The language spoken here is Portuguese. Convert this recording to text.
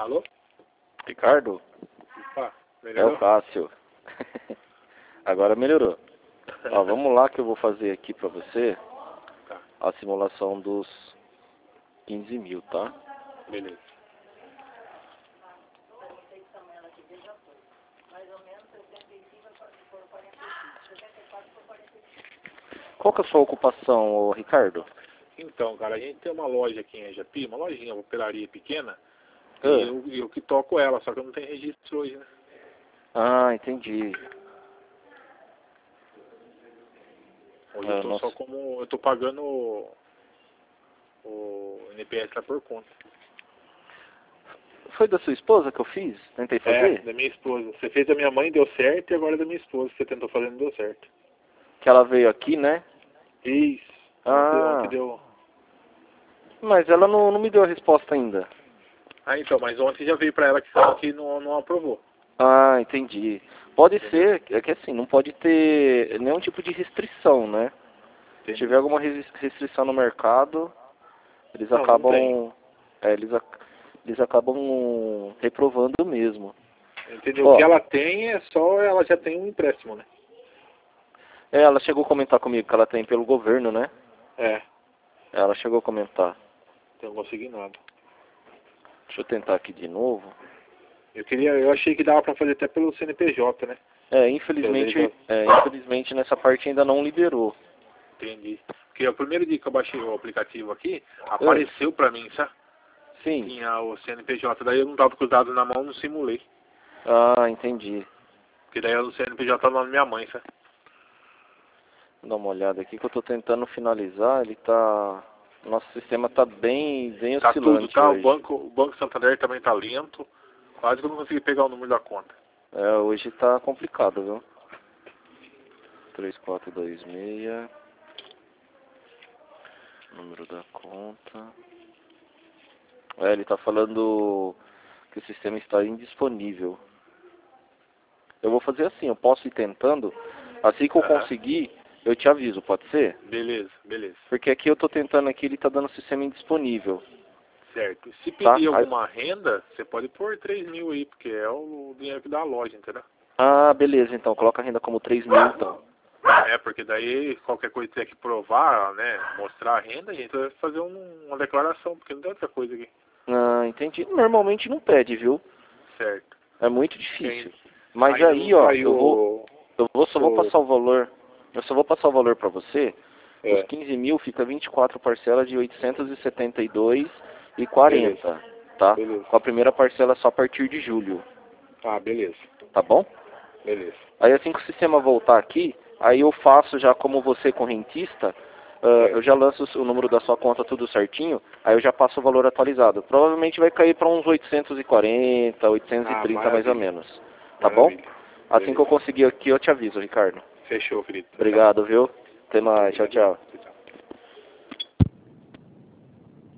Alô? Ricardo? Opa, É melhorou? o Cássio. Agora melhorou. Ó, vamos lá que eu vou fazer aqui pra você Tá, a simulação dos 15 mil, tá? beleza. Qual que é a sua ocupação, ô Ricardo? Então, cara, a gente tem uma loja aqui em Japi, uma lojinha, uma papelaria pequena, Ah. e eu que toco ela, só que eu não tenho registro hoje, né? Ah, entendi. Hoje Ah, eu tô nossa. só como... eu tô pagando o NPS lá por conta. Foi da sua esposa que eu fiz? Tentei fazer? Da minha esposa. Você fez da minha mãe, deu certo, e agora da minha esposa, você tentou fazer, não deu certo. Que ela veio aqui, né? Isso. Ontem Ah, deu... mas ela não me deu a resposta ainda. Ah, então, mas ontem já veio pra ela que falou que não aprovou. Ah, entendi. Pode Entendeu? ser, é que assim, não pode ter nenhum tipo de restrição, né? Se Entendi. tiver alguma restrição no mercado, eles Não tem. acabam, eles acabam reprovando mesmo. Entendeu? O que Ó, ela tem é só, ela já tem um empréstimo, né? ela chegou a comentar comigo que ela tem pelo governo, né? É, Ela chegou a comentar. então não consegui nada. Deixa eu tentar aqui de novo. Eu achei que dava pra fazer até pelo CNPJ, né? Infelizmente nessa parte ainda não liberou. Entendi. Porque o primeiro dia que eu baixei o aplicativo aqui, apareceu pra mim, sabe? Sim. Tinha o CNPJ, daí eu não tava com os dados na mão, não simulei. Ah, entendi. Porque daí o CNPJ tá no nome da minha mãe, sabe? Vou dar uma olhada aqui que eu tô tentando finalizar, ele tá... Nosso sistema tá bem Tá tudo, oscilante tá? hoje. O Banco Santander também tá lento. Quase que eu não consegui pegar o número da conta. É, hoje tá complicado, viu? 3426, número da conta. É, ele tá falando que o sistema está indisponível. Eu vou fazer assim, eu posso ir tentando, assim que eu Aham. conseguir, eu te aviso, pode ser? Beleza, beleza. Porque aqui eu tô tentando aqui, ele tá dando o sistema indisponível, Certo. Se tá? pedir alguma renda, você pode pôr 3 mil aí, porque é o dinheiro que dá a loja, entendeu? Ah, beleza, então, coloca a renda como 3 mil, então. É, porque daí qualquer coisa que tiver que provar, né, mostrar a renda, a gente vai fazer uma declaração, porque não tem outra coisa aqui. Ah, entendi. Normalmente não pede, viu? Certo. É muito Porque difícil. Mas ainda não aí, ó, saiu só vou passar o valor, eu só vou passar o valor pra você. Os É, 15 mil fica 24 parcelas de 872,40, beleza, tá? beleza. Com a primeira parcela só a partir de julho, Ah, beleza, tá bom? beleza. Aí assim que o sistema voltar aqui, aí eu faço já como você correntista, eu Certo. já lanço o número da sua conta tudo certinho, aí eu já passo o valor atualizado. Provavelmente vai cair para uns 840, Ah, 830 mais ou maravilha, menos, tá bom? maravilha. Assim que Beleza. eu conseguir aqui, eu te aviso, Ricardo. Fechou, querido. Tchau, tchau. Obrigado, viu? Até mais. Tchau, Obrigadão. tchau.